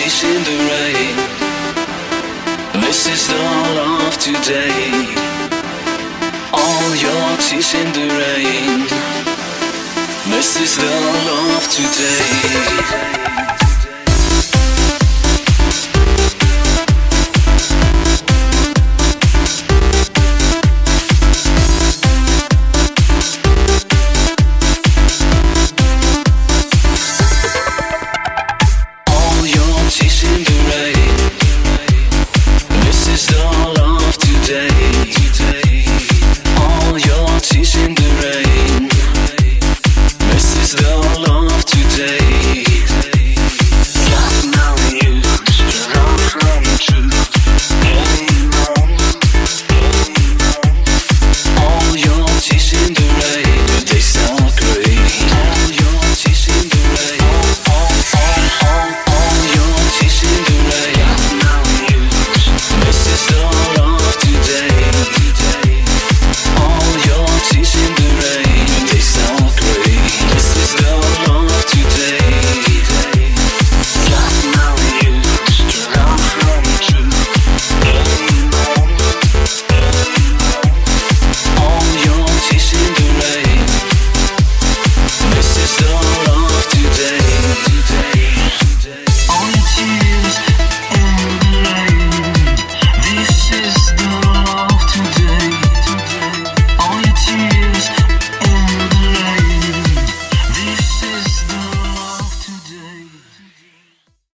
tears in the rain. This is the love today. All your tears in the rain. This is the love today.